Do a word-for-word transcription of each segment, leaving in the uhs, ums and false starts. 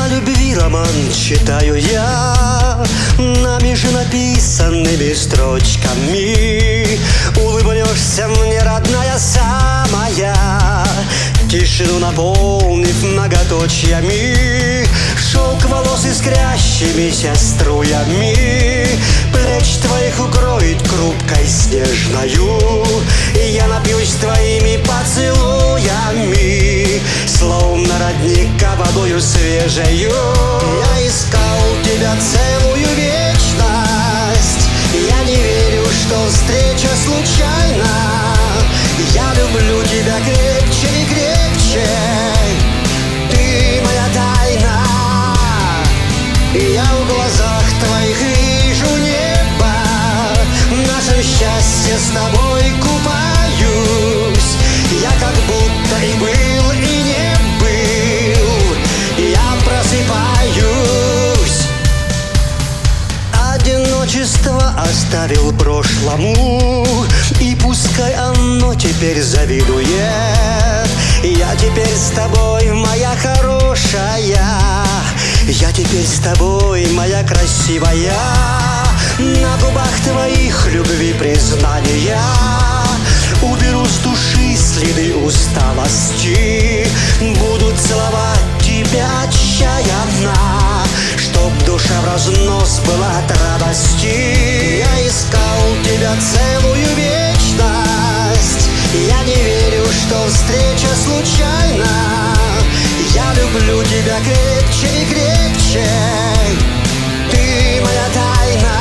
О любви роман читаю я, нами же написанными строчками. Улыбнешься мне, родная самая, тишину наполнив многоточьями. Шелк волос искрящимися струями, плеч твоих укроет крупкой снежною. И я напьюсь твоими поцелуями, словно родника водою свежею. Я искал тебя целую вечность, я не верю, что встреча случайна. Я люблю тебя крепче и крепче, ты моя тайна. Я в глазах твоих вижу небо, в нашем счастье с тобой купаюсь. Я как будто и был, и не был, я просыпаюсь. Одиночество оставил прошлому, и пускай оно теперь завидует. Я теперь с тобой, моя хорошая, я теперь с тобой, моя красивая. На губах твоих любви признания, уберу с души следы усталости. Буду целовать тебя отчаянно, чтоб душа в разнос была от радости. Я искал тебя целую вечность, я не верю, что встреча случайна. Я люблю тебя крепче и крепче, ты моя тайна.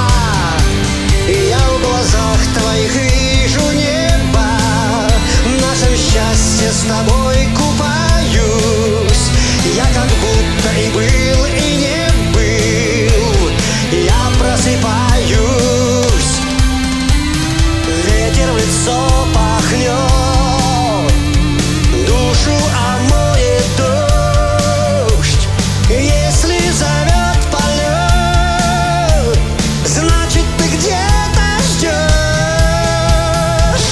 Я в глазах твоих вижу небо, в нашем счастье с тобой купаюсь. Я как будто и был, и не был, я просыпаюсь. Ветер в лицо пахнет, душу омоет дождь. Если зовет полет, значит ты где-то ждешь.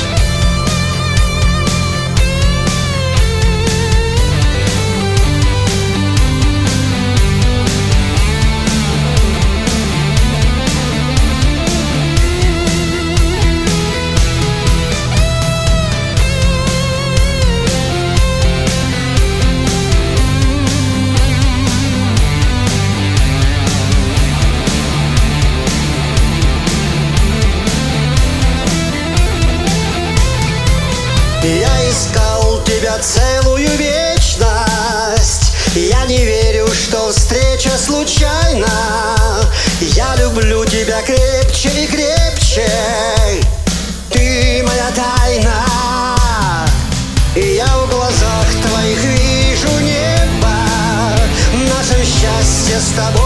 Я искал тебя целую вечность, я не верю, что встреча случайна. Я люблю тебя крепче и крепче, ты моя тайна. Я в глазах твоих вижу небо, в нашем счастье с тобой